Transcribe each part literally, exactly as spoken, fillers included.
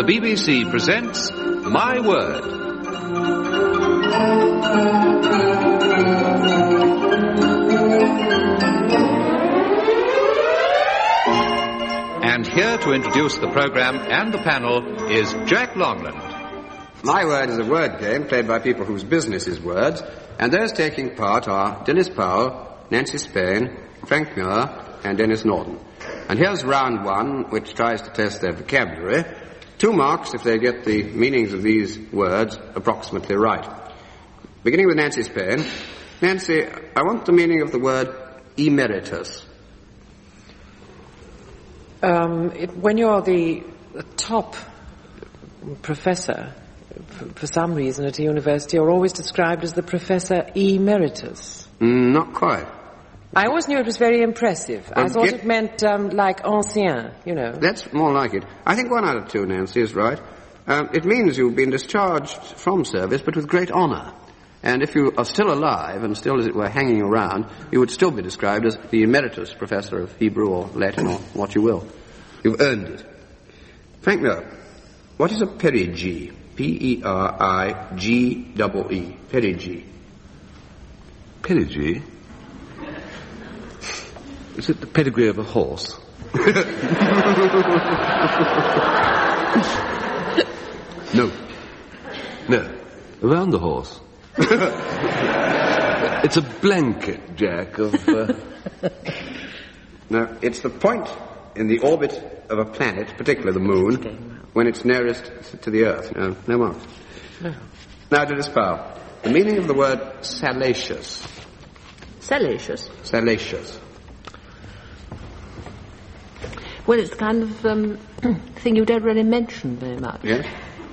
the B B C presents My Word. And here to introduce the programme and the panel is Jack Longland. My Word is a word game played by people whose business is words, and those taking part are Dilys Powell, Nancy Spain, Frank Muir, and Denis Norton. And here's round one, which tries to test their vocabulary. Two marks if they get the meanings of these words approximately right. Beginning with Nancy Spain. Nancy, I want the meaning of the word emeritus. Um, it, when you're the, the top professor, for, for some reason at a university, you're always described as the Professor Emeritus. Mm, not quite. I always knew it was very impressive. Well, I thought get, it meant um, like ancien, you know. That's more like it. I think one out of two, Nancy, is right. Um, it means you've been discharged from service, but with great honour. And if you are still alive and still, as it were, hanging around, you would still be described as the emeritus professor of Hebrew or Latin or what you will. You've earned it. Frank Muir, what is a perigee? P E R I G E E. Perigee. Perigee? Is it the pedigree of a horse? No. No. Around the horse. It's a blanket, Jack, of... Uh... No, it's the point in the orbit of a planet, particularly the moon, when it's nearest to the Earth. No, no more. No. Now to this power. The meaning of the word salacious. Salacious? Salacious. Well, it's the kind of um, thing you don't really mention very much. Yes?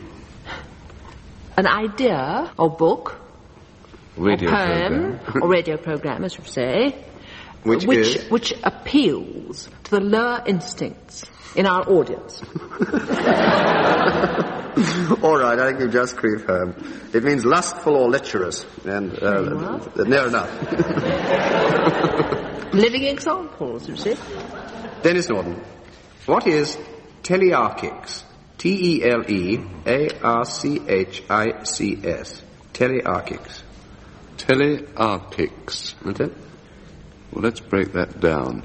An idea, or book, radio or poem, program. or radio program, as you say, which, which, is? which appeals to the lower instincts in our audience. All right, I think you've just creeped home. It means lustful or lecherous, and uh, near enough. Living examples, you see. Denis Norton, what is telearchics? T E L E A R C H I C S. Telearchics. Telearchics. That's it? Well, let's break that down.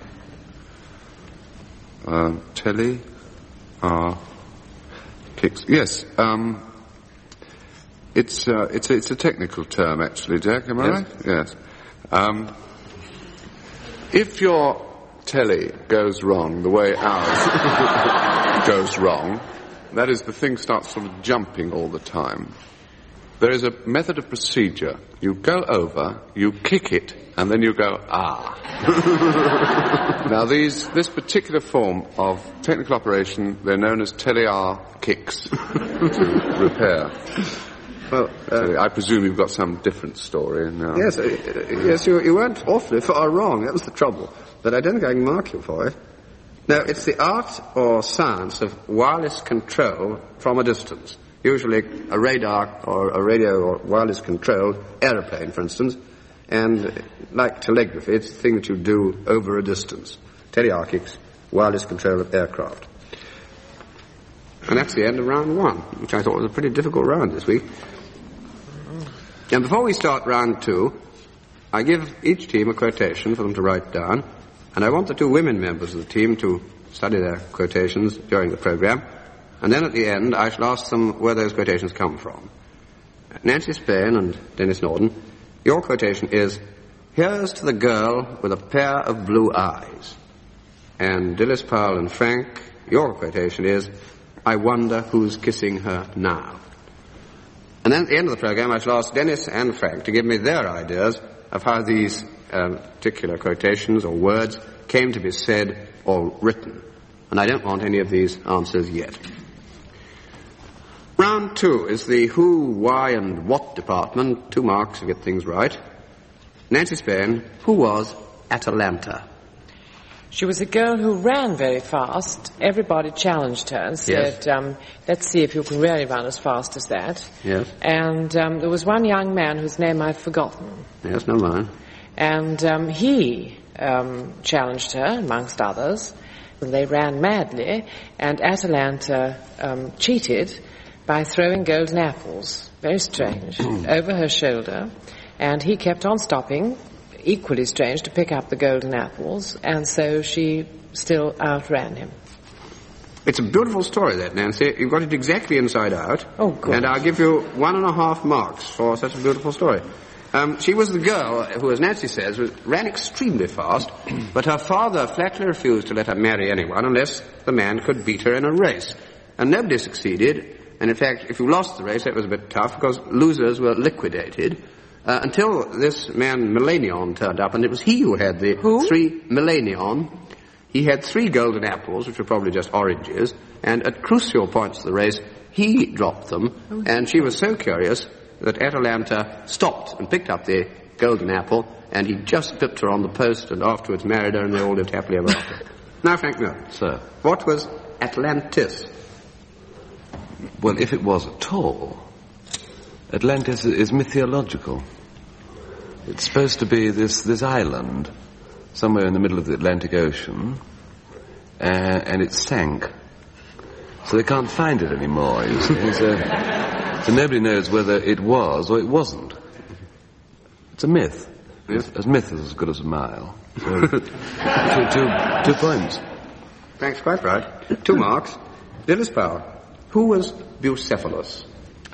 Uh, tele... Uh, kicks. Yes, um... It's, uh, it's, a, it's a technical term, actually, Jack, am I yes. right? Yes. Um... If your telly goes wrong the way ours goes wrong, that is, the thing starts sort of jumping all the time, there is a method of procedure. You go over, you kick it, and then you go, ah. Now, these, this particular form of technical operation, they're known as telear kicks to repair. Well, uh, I presume you've got some different story now. Yes, uh, yes, you, you weren't awfully far wrong. That was the trouble. But I don't think I can mark you for it. No, it's the art or science of wireless control from a distance. Usually a radar or a radio or wireless controlled aeroplane, for instance. And like telegraphy, it's the thing that you do over a distance. Telearchics, wireless control of aircraft. And that's the end of round one, which I thought was a pretty difficult round this week. And before we start round two, I give each team a quotation for them to write down, and I want the two women members of the team to study their quotations during the programme, and then at the end I shall ask them where those quotations come from. Nancy Spain and Denis Norton, your quotation is, "Here's to the girl with a pair of blue eyes." And Dilys Powell and Frank, your quotation is, "I wonder who's kissing her now." And then at the end of the programme I shall ask Denis and Frank to give me their ideas of how these um, particular quotations or words came to be said or written. And I don't want any of these answers yet. Round two is the who, why and what department. Two marks to get things right. Nancy Spain, who was Atalanta? She was a girl who ran very fast. Everybody challenged her and said, yes. um, let's see if you can really run as fast as that. Yes. And um, there was one young man whose name I've forgotten. Yes, no mind. And um, he um, challenged her, amongst others. husband. They ran madly, and Atalanta um, cheated by throwing golden apples, very strange, over her shoulder, and he kept on stopping, equally strange, to pick up the golden apples, and so she still outran him. It's a beautiful story, that, Nancy. You've got it exactly inside out. Oh, good. And I'll give you one and a half marks for such a beautiful story. Um, she was the girl who, as Nancy says, was, ran extremely fast, but her father flatly refused to let her marry anyone unless the man could beat her in a race. And nobody succeeded. And in fact, if you lost the race, that was a bit tough, because losers were liquidated. Uh, until this man, Milanion, turned up, and it was he who had the Who? three... Milanion. He had three golden apples, which were probably just oranges, and at crucial points of the race, he dropped them, and she was so curious that Atalanta stopped and picked up the golden apple, and he just pipped her on the post and afterwards married her, and they all lived happily ever after. Now, Frank Miller. Sir. What was Atlantis? Well, if it was at all, Atlantis is mythological. It's supposed to be this, this island somewhere in the middle of the Atlantic Ocean, uh, and it sank. So they can't find it anymore, you see. So, so nobody knows whether it was or it wasn't. It's a myth. Yes. A myth is as good as a mile. So, two, two, two points. Frank's quite right. Two marks. Dilys Powell. Who was Bucephalus?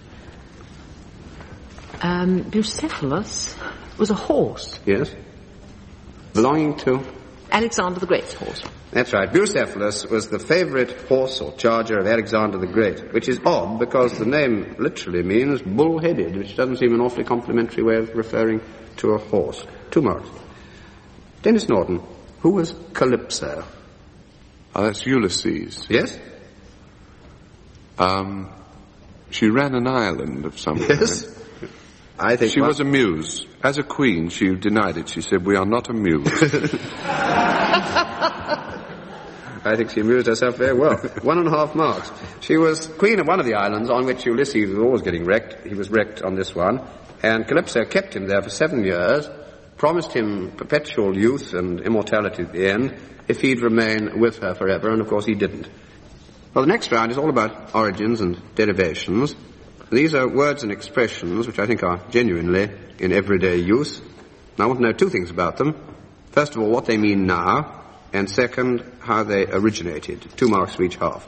Um, Bucephalus was a horse. Yes. Belonging to? Alexander the Great's horse. That's right. Bucephalus was the favorite horse or charger of Alexander the Great, which is odd because the name literally means bull-headed, which doesn't seem an awfully complimentary way of referring to a horse. Two marks. Dennis Norton. Who was Calypso? Oh, that's Ulysses. Yes? Um, she ran an island of some Yes? kind. I think She one- was a muse. As a queen, she denied it. She said, "We are not a muse." I think she amused herself very well. One and a half marks. She was queen of one of the islands on which Ulysses was always getting wrecked. He was wrecked on this one. And Calypso kept him there for seven years, promised him perpetual youth and immortality at the end if he'd remain with her forever, and of course he didn't. Well, the next round is all about origins and derivations. These are words and expressions which I think are genuinely in everyday use. And I want to know two things about them. First of all, what they mean now, and second, how they originated. Two marks for each half.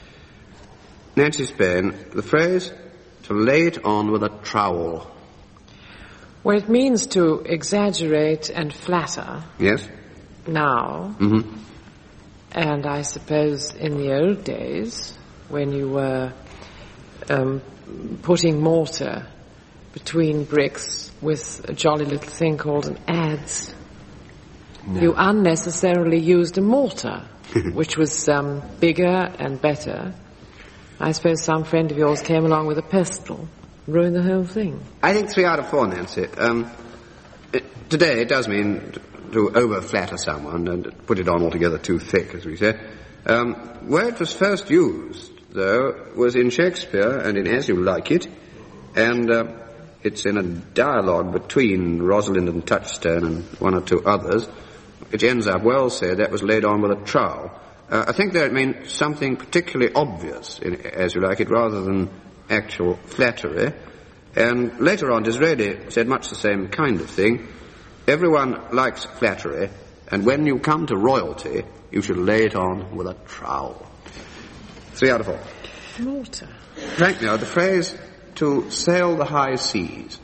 Nancy Spain, the phrase, to lay it on with a trowel. Well, it means to exaggerate and flatter Yes? now, Mm-hmm. and I suppose in the old days, when you were um, putting mortar between bricks with a jolly little thing called an adze, No. you unnecessarily used a mortar, which was um, bigger and better. I suppose some friend of yours came along with a pestle, ruined the whole thing. I think three out of four, Nancy. Um, it, today it does mean to, to over-flatter someone and put it on altogether too thick, as we say. Um, where it was first used, though, was in Shakespeare and in As You Like It, and uh, it's in a dialogue between Rosalind and Touchstone and one or two others, which ends up well said, that was laid on with a trowel. Uh, I think that it meant something particularly obvious in As You Like It, rather than actual flattery. And later on, Disraeli said much the same kind of thing. Everyone likes flattery, and when you come to royalty, you should lay it on with a trowel. Three out of four. Mortar. Frank, now, the phrase, to sail the high seas.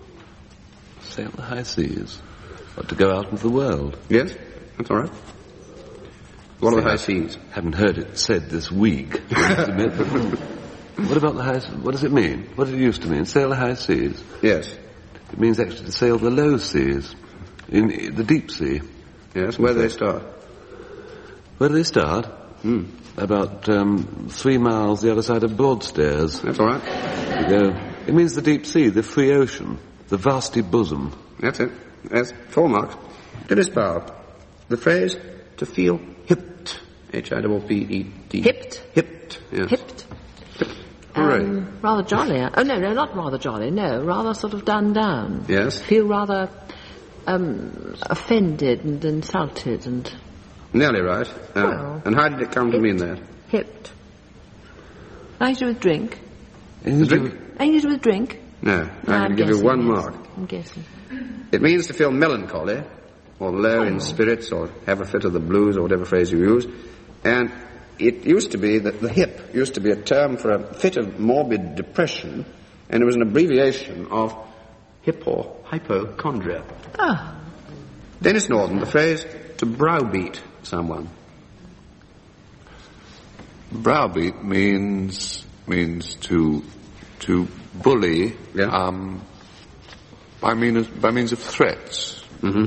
Sail the high seas. Or to go out into the world. Yes? That's all right. What are the Say, high seas? Haven't heard it said this week. I must admit. What about the high seas? What does it mean? What did it used to mean? Sail the high seas. Yes. It means actually to sail the low seas. In the deep sea. Yes, where do they start? Where do they start? Hmm. About um, three miles the other side of Broadstairs. That's all right. You go. It means the deep sea, the free ocean, the vasty bosom. That's it. That's four marks. Dilys Powell. The phrase, to feel hipped. H I P P E D. Hipped? Hipped, yes. Hipped. Hooray. Um, rather jolly. Oh, no, no, not rather jolly. No, rather sort of done down. Yes. Feel rather um, offended and insulted and Nearly right. Uh, Well, and how did it come to mean that? Hipped. Anything to do with drink? Anything to do Drink? with- Anything to do with drink? No, No, I'm going to give you guessing, one yes. mark. I'm guessing. It means to feel melancholy, or low in spirits, or have a fit of the blues, or whatever phrase you use. And it used to be that the hip used to be a term for a fit of morbid depression, and it was an abbreviation of hippo, hypochondria. Ah, Dennis Norton, the phrase to browbeat someone. Browbeat means means to to bully Yeah. um, by means by means of threats, Mm-hmm.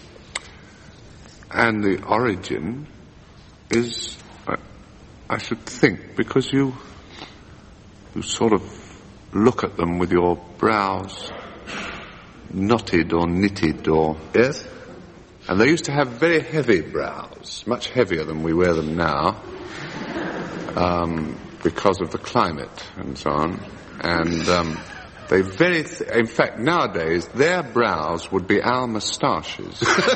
and the origin is, I, I should think, because you you sort of look at them with your brows knotted or knitted, or Yes? and they used to have very heavy brows, much heavier than we wear them now, um, because of the climate and so on. And um, they very, th- in fact, nowadays their brows would be our moustaches.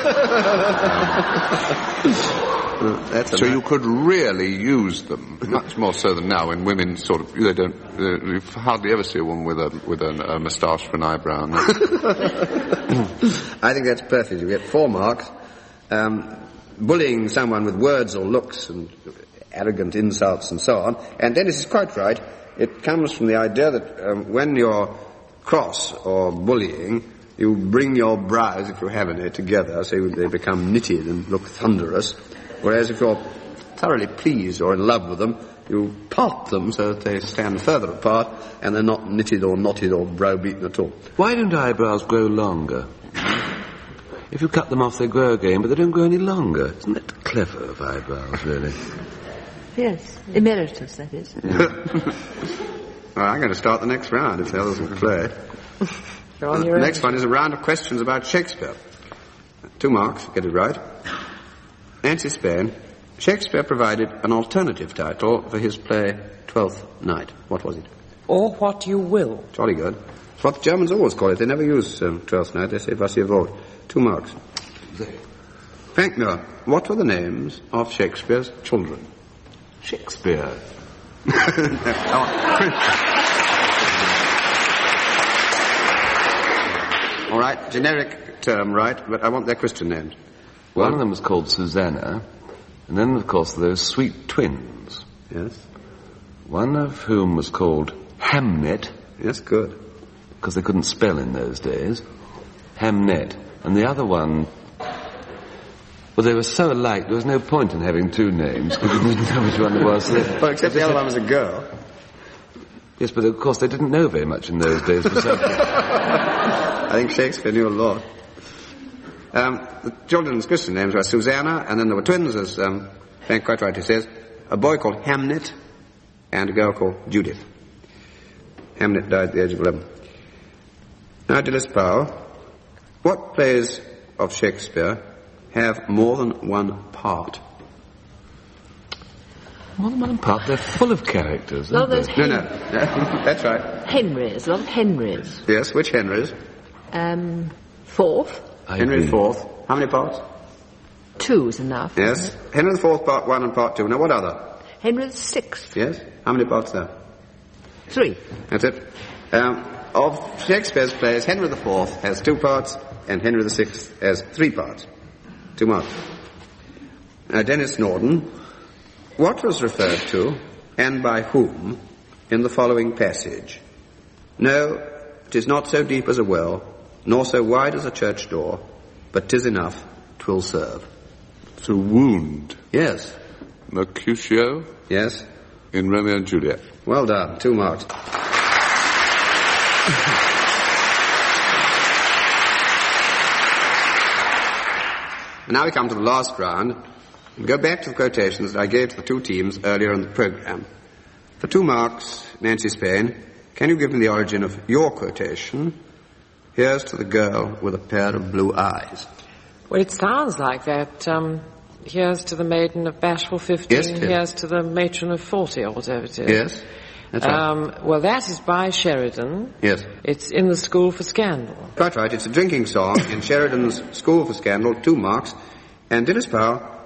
That's a So nice- you could really use them, much more so than now, when women sort of, they don't, uh, you hardly ever see a woman with a with a, a moustache for an eyebrow. And that- I think that's perfect. You get four marks. Um, bullying someone with words or looks and arrogant insults and so on. And Dennis is quite right. It comes from the idea that um, when you're cross or bullying, you bring your brows, if you have any, together so they become knitted and look thunderous. Whereas if you're thoroughly pleased or in love with them, you part them so that they stand further apart and they're not knitted or knotted or browbeaten at all. Why don't eyebrows grow longer? If you cut them off, they grow again, but they don't grow any longer. Isn't that clever of eyebrows, really? yes. Emeritus, that is. Well, I'm going to start the next round if the others will play. You're on The your next own. one is a round of questions about Shakespeare. Two marks, get it right. Nancy Spain, Shakespeare provided an alternative title for his play Twelfth Night. What was it? Or what you will. Jolly good. It's what the Germans always call it. They never use um, Twelfth Night. They say Was ihr wollt. Two marks. Frank Miller, what were the names of Shakespeare's children? Shakespeare. All right, generic term, right, but I want their Christian names. One of them was called Susanna, and then, of course, those sweet twins. Yes. One of whom was called Hamnet, Yes, good. because they couldn't spell in those days. Hamnet. And the other one, well, they were so alike, there was no point in having two names, because you didn't know which one it was. So they- Well, except the other one was a girl. Yes, but of course they didn't know very much in those days. For some- I think Shakespeare knew a lot. Um, the children's Christian names were Susanna, and then there were twins, as um, Frank quite rightly says, a boy called Hamnet and a girl called Judith. Hamnet died at the age of eleven. Now, Dilys Powell, what plays of Shakespeare have more than one part? More than one part, they're full of characters, Well, aren't those they? No, no, that's right. Henrys, a lot of Henrys. Yes, which Henrys? Um, fourth, I Henry agree. the Fourth. How many parts? two is enough. Yes. Henry the Fourth, part one and part two. Now, what other? Henry the sixth, Yes. How many parts there? three. That's it. Um, of Shakespeare's plays, Henry the Fourth has two parts, and Henry the Sixth has three parts. Two marks. Now, Dennis Norton, what was referred to, and by whom, in the following passage? No, it is not so deep as a well, nor so wide as a church door, but 'tis enough, 'twill serve. to wound Yes, Mercutio yes. in Romeo and Juliet. Well done. Two marks. And now we come to the last round and go back to the quotations that I gave to the two teams earlier in the program. For two marks, Nancy Spain, can you give me the origin of your quotation? Here's to the girl with a pair of blue eyes. Well, it sounds like that. Um, here's to the maiden of bashful fifteen. Yes, it is. Here's to the matron of forty, or whatever it is. Yes? That's right. Um, well, that is by Sheridan. Yes. It's in the School for Scandal. Quite right. It's a drinking song in Sheridan's School for Scandal, two marks. And Dilys Powell,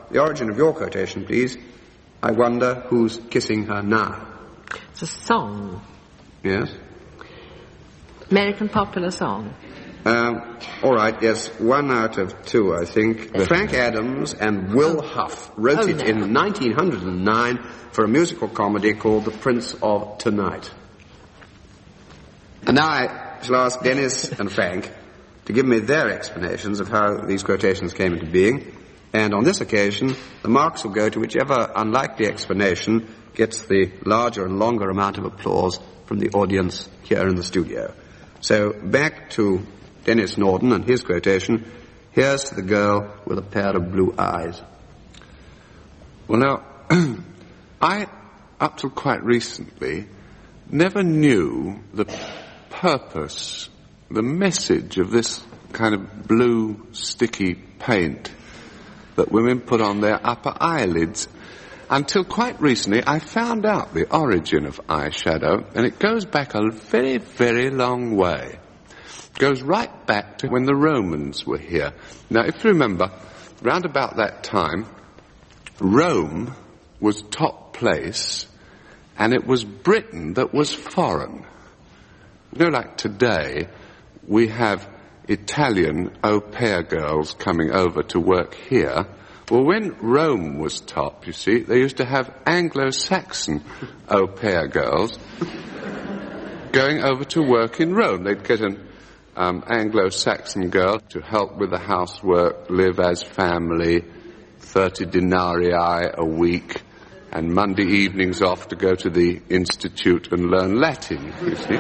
the origin of your quotation, please. I wonder who's kissing her now. It's a song. Yes? American popular song. Um, all right, yes, one out of two, I think. Frank Adams and Will Huff wrote Oh, it no. in nineteen oh nine for a musical comedy called The Prince of Tonight. And now I shall ask Dennis and Frank to give me their explanations of how these quotations came into being. And on this occasion, the marks will go to whichever unlikely explanation gets the larger and longer amount of applause from the audience here in the studio. So back to Dennis Norden and his quotation. Here's to the girl with a pair of blue eyes. Well, now, I, up till quite recently, never knew the purpose, the message of this kind of blue, sticky paint that women put on their upper eyelids. Until quite recently, I found out the origin of eyeshadow, and it goes back a very, very long way. It goes right back to when the Romans were here. Now, if you remember, round about that time, Rome was top place, and it was Britain that was foreign. You know, like today, we have Italian au pair girls coming over to work here. Well, when Rome was top, you see, they used to have Anglo-Saxon au pair girls going over to work in Rome. They'd get an um, Anglo-Saxon girl to help with the housework, live as family, thirty denarii a week, and Monday evenings off to go to the institute and learn Latin, you see.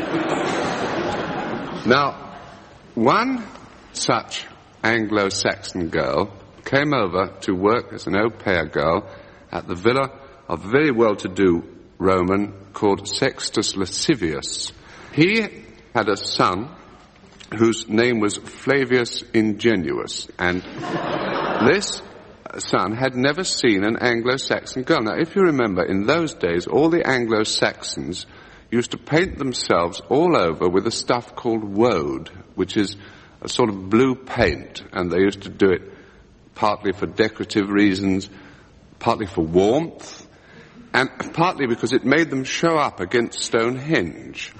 Now, one such Anglo-Saxon girl came over to work as an au pair girl at the villa of a very well-to-do Roman called Sextus Lascivius. He had a son whose name was Flavius Ingenuus, and this son had never seen an Anglo-Saxon girl. Now, if you remember, in those days, all the Anglo-Saxons used to paint themselves all over with a stuff called woad, which is a sort of blue paint, and they used to do it partly for decorative reasons, partly for warmth, and partly because it made them show up against Stonehenge.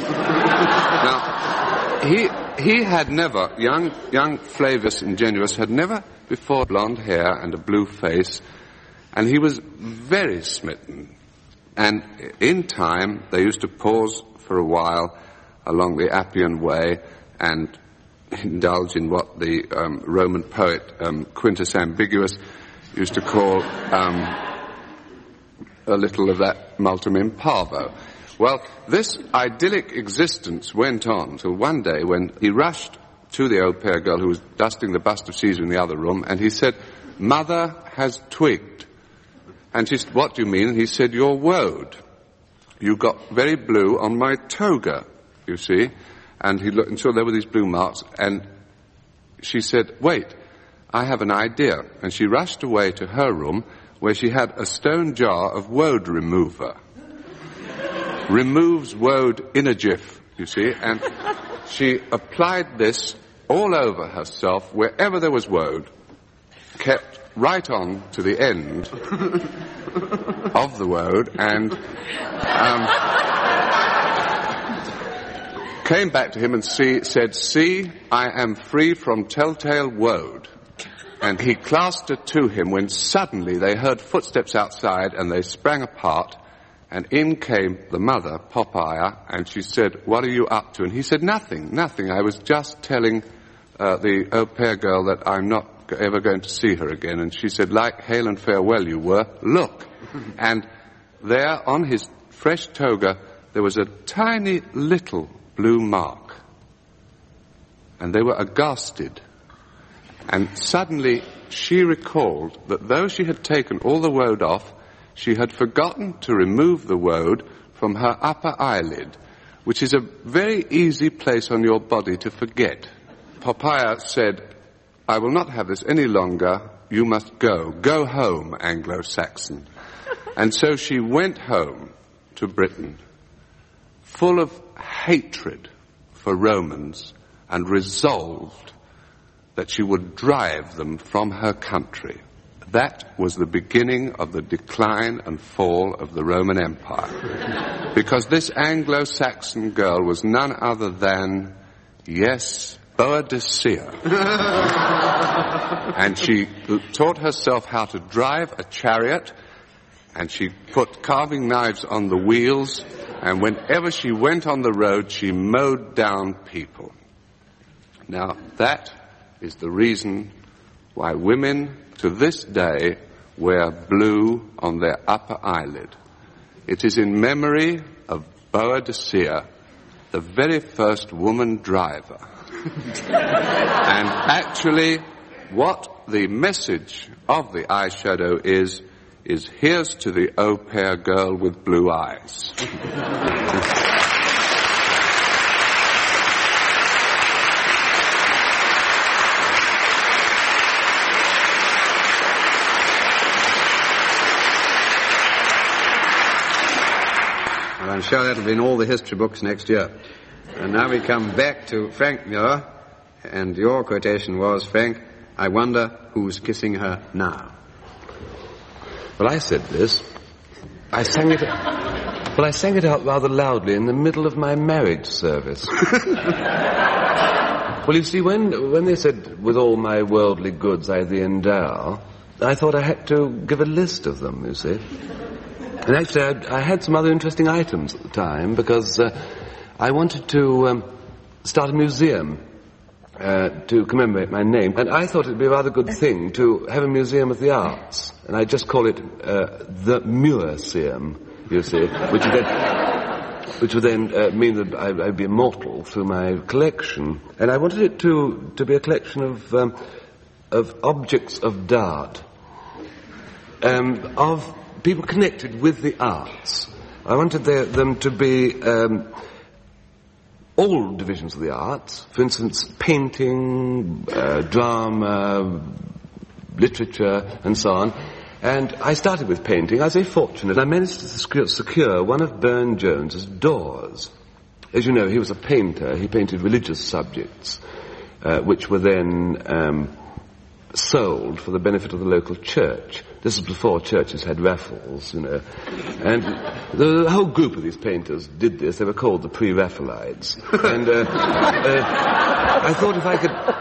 Now, he he had never, young young Flavius Ingenuus had never before blonde hair and a blue face, and he was very smitten. And in time, they used to pause for a while along the Appian Way and indulge in what the um, Roman poet um, Quintus Ambiguus used to call um, a little of that multum in parvo. Well, this idyllic existence went on till one day when he rushed to the au pair girl who was dusting the bust of Caesar in the other room, and he said, "Mother has twigged." And she said, "What do you mean?" And he said, "Your woad. You got very blue on my toga, you see." And he looked, and so there were these blue marks, and she said, "Wait, I have an idea." And she rushed away to her room, where she had a stone jar of woad remover. Removes woad in a jiff, you see, and she applied this all over herself, wherever there was woad, kept right on to the end of the woad, and um, came back to him and see, said, "See, I am free from telltale woad." And he clasped her to him when suddenly they heard footsteps outside, and they sprang apart, and in came the mother, Poppaea, and she said, "What are you up to?" And he said, "Nothing, nothing. I was just telling uh, the au pair girl that I'm not ever going to see her again." And she said, "Like hail and farewell you were. Look." And there on his fresh toga there was a tiny little blue mark. And they were aghasted. And suddenly she recalled that though she had taken all the woad off, she had forgotten to remove the woad from her upper eyelid, which is a very easy place on your body to forget. Poppaea said, "I will not have this any longer. You must go. Go home, Anglo-Saxon." And so she went home to Britain, full of hatred for Romans, and resolved that she would drive them from her country. that was the beginning of the decline and fall of the Roman Empire. Because this Anglo-Saxon girl was none other than, yes, Boadicea. And she taught herself how to drive a chariot, and she put carving knives on the wheels, and whenever she went on the road, she mowed down people. Now, that is the reason why women to this day wear blue on their upper eyelid. It is in memory of Boadicea, the very first woman driver. And actually, what the message of the eyeshadow is, is here's to the au pair girl with blue eyes. I'm sure that'll be in all the history books next year. And now we come back to Frank Muir, and your quotation was, Frank, I wonder who's kissing her now. Well, I said this. I sang it... Well, I sang it out rather loudly in the middle of my marriage service. Well, you see, when, when they said, with all my worldly goods I thee endow, I thought I had to give a list of them, you see. And actually, I, I had some other interesting items at the time, because uh, I wanted to um, start a museum uh, to commemorate my name. And I thought it would be a rather good thing to have a museum of the arts. And I just call it uh, the Muirseum, you see, which would then, which would then uh, mean that I, I'd be immortal through my collection. And I wanted it to, to be a collection of, um, of objects of dart, um, of people connected with the arts. I wanted their, them to be um, all divisions of the arts. For instance, painting, uh, drama, literature, and so on. And I started with painting. I was very fortunate. I managed to secure, secure one of Burne-Jones's doors. As you know, he was a painter. He painted religious subjects, uh, which were then um, sold for the benefit of the local church. This was before churches had raffles, you know. And the whole group of these painters did this. They were called the Pre-Raphaelites. And uh, uh, I thought if I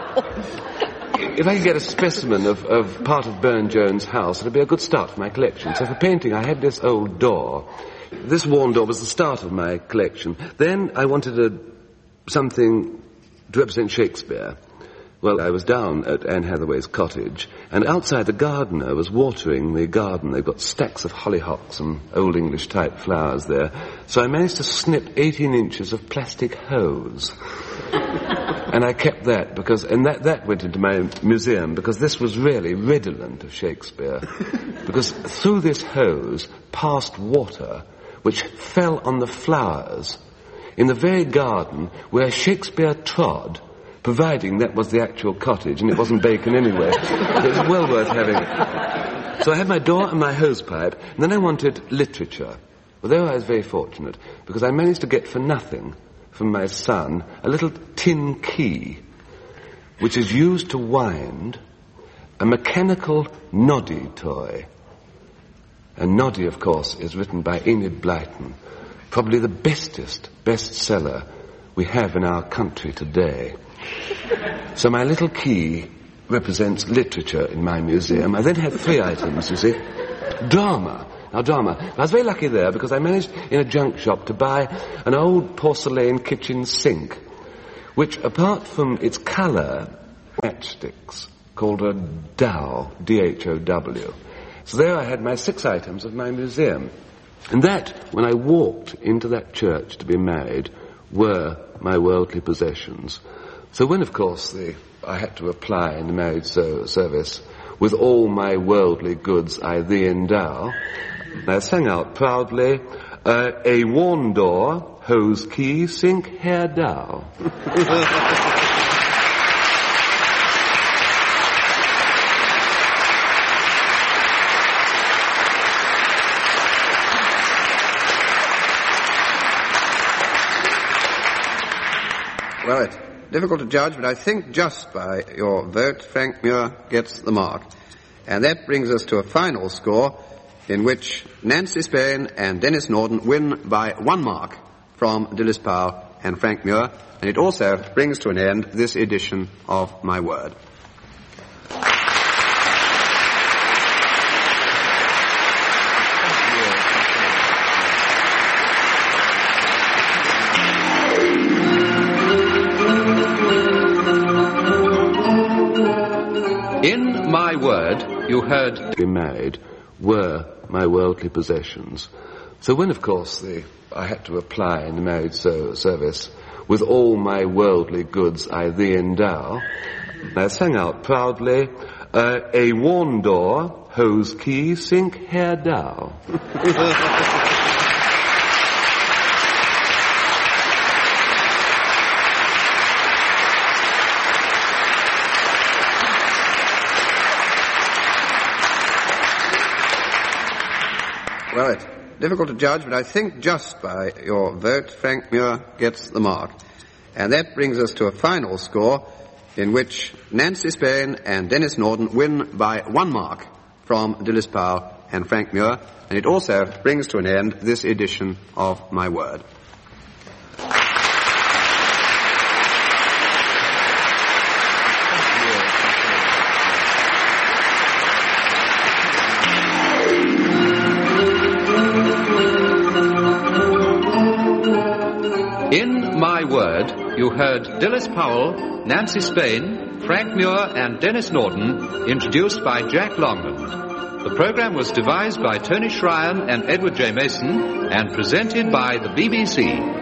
could... If I could get a specimen of, of part of Burne-Jones' house, it would be a good start for my collection. So for painting, I had this old door. This worn door was the start of my collection. Then I wanted a, something to represent Shakespeare. Well, I was down at Anne Hathaway's cottage, and outside the gardener was watering the garden. They've got stacks of hollyhocks and old English-type flowers there. So I managed to snip eighteen inches of plastic hose. And I kept that, because, and that, that went into my museum, because this was really redolent of Shakespeare. Because through this hose passed water, which fell on the flowers in the very garden where Shakespeare trod, providing that was the actual cottage, and it wasn't Bacon anyway. It was well worth having it. So I had my door and my hose pipe, and then I wanted literature. Although I was very fortunate, because I managed to get for nothing from my son a little tin key, which is used to wind a mechanical noddy toy. And Noddy, of course, is written by Enid Blyton, probably the bestest bestseller we have in our country today. So my little key represents literature in my museum. I then had three items, you see. Drama. Now, drama. I was very lucky there because I managed in a junk shop to buy an old porcelain kitchen sink, which, apart from its colour, matchsticks, called a Dow, D H O W. So there I had my six items of my museum. And that, when I walked into that church to be married, were my worldly possessions. So when, of course, the, I had to apply in the marriage so, service, with all my worldly goods I thee endow, I sang out proudly, uh, a worn door, hose key, sink, hair dow. Well, it's difficult to judge, but I think just by your vote, Frank Muir gets the mark. And that brings us to a final score in which Nancy Spain and Dennis Norden win by one mark from Dilys Powell and Frank Muir. And it also brings to an end this edition of My Word. In My Word, you heard... Be married were my worldly possessions. So when, of course, the, I had to apply in the marriage so, service, with all my worldly goods I thee endow, I sang out proudly, uh, a worn door, hose key, sink hair dow. Well, it's difficult to judge, but I think just by your vote, Frank Muir gets the mark. And that brings us to a final score in which Nancy Spain and Dennis Norden win by one mark from Dilys Powell and Frank Muir. And it also brings to an end this edition of My Word. In My Word, you heard Dilys Powell, Nancy Spain, Frank Muir and Dennis Norden, introduced by Jack Longman. The program was devised by Tony Shryan and Edward J. Mason and presented by the B B C.